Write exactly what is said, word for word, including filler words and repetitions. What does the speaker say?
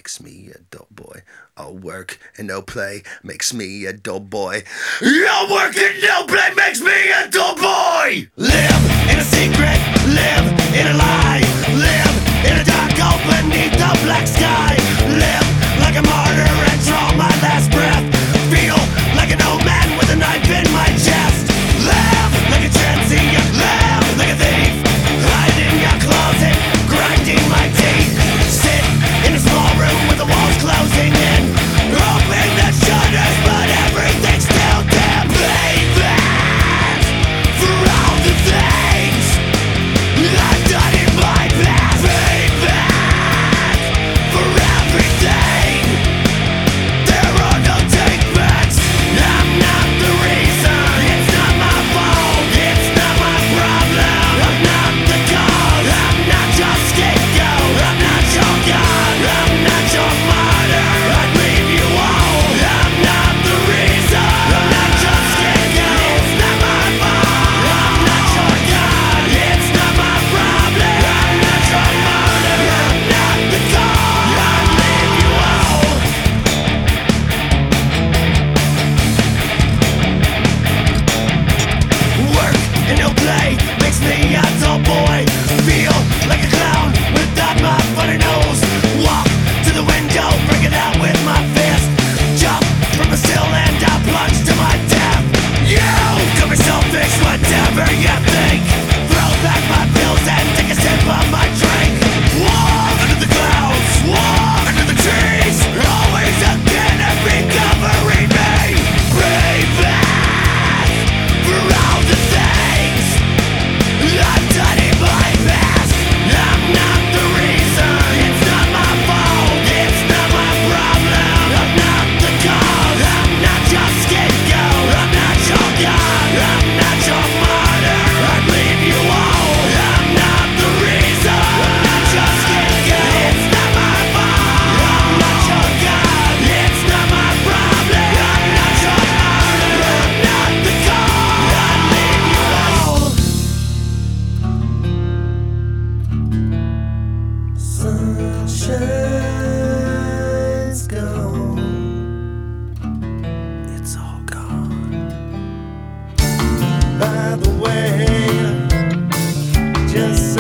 makes me a dull boy. All work and no play makes me a dull boy. All work and no play makes me a dull boy. Live in a secret, live in a lie, live in a dark hole beneath the black sky. Live like a martyr and draw my last breath. Feel like an old man with a knife in my chest. Live like a transient, live like a thief, hide in your closet, grinding my teeth. Sit in a small room with the walls closing in, open the shutters but everything's still dim. Payback for all the things I've done in my past. Payback for everything. There are no take-backs. I'm not the reason. It's not my fault. It's not my problem. I'm not the cause. I'm not your scapegoat. I'm not your god. I'm not your martyr. I'd leave you all. I'm not the reason. I'm not your scapegoat. It's not my fault. I'm not your god. It's not my problem. I'm not your martyr. I'm not the cause. I'd leave you all. Work and no play makes me a dull boy. Feel like a clown without my funny nose. Walk to the window, break it out with my fist. Jump from a sill and I plunge to my death. You call me selfish, whatever you think. Throw back my pills and take a sip of my drink. Walk under the clouds, walk under the trees. Always again and recovering me. Bring back for all the things I've done in my past. I'm not the reason. It's not my fault. It's not my problem. I'm not the cause. I'm not your scapegoat. I'm not your god. I'm not your martyr. I'd leave you all. I'm not the reason. I'm not your scapegoat. It's not my fault. I'm not your god. It's not my problem. I'm not your martyr. I'm not the cause. I'd leave you all. Sunshine's gone. It's all gone. By the way, just